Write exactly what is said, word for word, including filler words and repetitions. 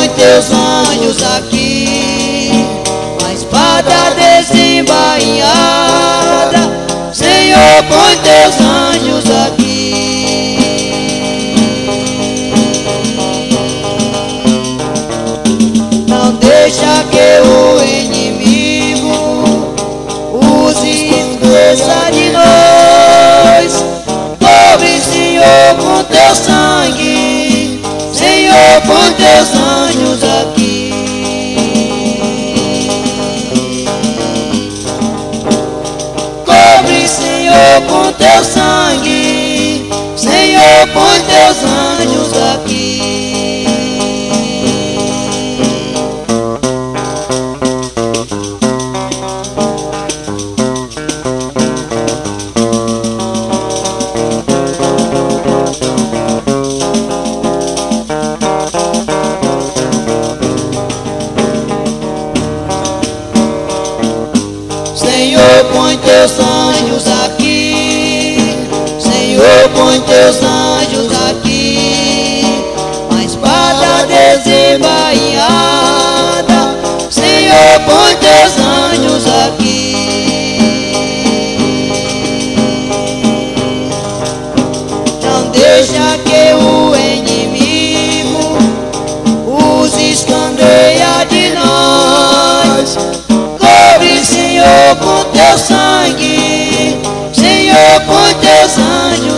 teus anjos aqui, a espada desembainhada. Senhor, põe teus anjos aqui. Não deixa que o inimigo use esqueça de nós. Cobre, Senhor, com teu sangue. Senhor, põe teus anjos aqui. Cobre, Senhor, com teu sangue. Senhor, põe teus anjos aqui. Senhor, põe teus anjos aqui. Senhor, põe teus anjos aqui. A espada desembainhada. Senhor, põe teus anjos aqui. Não deixa que o inimigo use escandeia de nós. Cobre, Senhor, com teu sangue. Senhor, põe teus anjos